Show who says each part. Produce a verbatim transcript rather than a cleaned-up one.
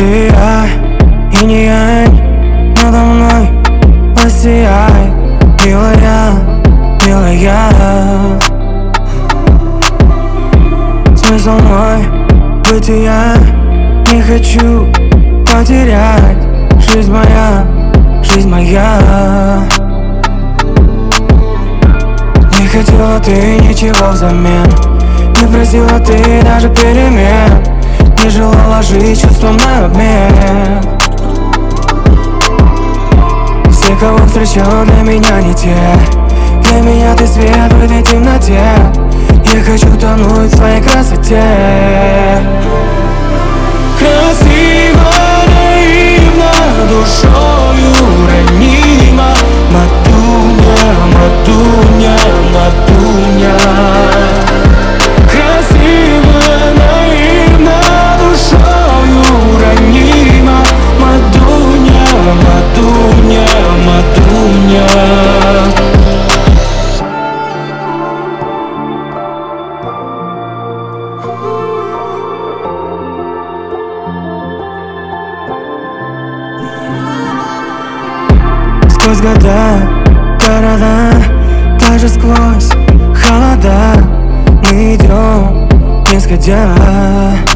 Speaker 1: ты я, и не я, надо мной воссияй, милая, милая. Смысл мой бытия, не хочу потерять. Жизнь моя, жизнь моя. Не хотела ты ничего взамен, не просила ты даже перемен, не желала жить чувством на обмен. Все, кого встречал, для меня не те. Для меня ты свет в этой темноте. Я хочу тонуть в твоей красоте. Красиво, наивно, душою ранима. Матуня, матуня, матуня. Красиво, наивно, душою ранима. Матуня, матуня, матуня. Сквозь года, города, даже сквозь холода мы идем, не сходя.